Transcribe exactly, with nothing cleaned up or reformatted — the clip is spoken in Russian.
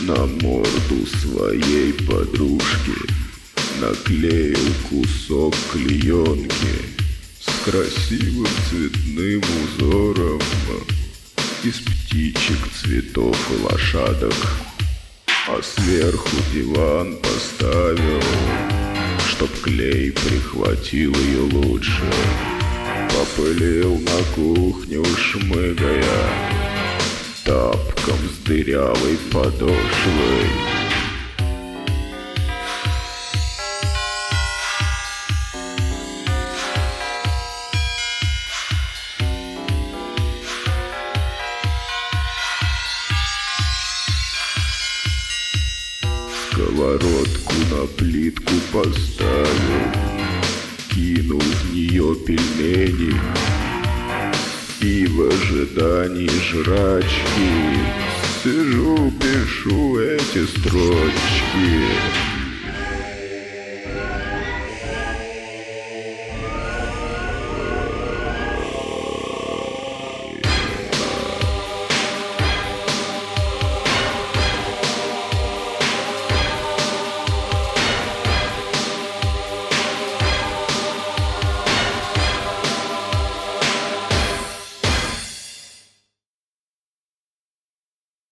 На морду своей подружки наклеил кусок клеенки с красивым цветным узором из птичек, цветов и лошадок, а сверху диван поставил, чтоб клей прихватил ее лучше. Попылил на кухню, шмыгая тапком с дырявой подошвой. Сковородку на плитку поставил, кинул в нее пельмени и в ожидании жрачки сижу, пишу эти строчки.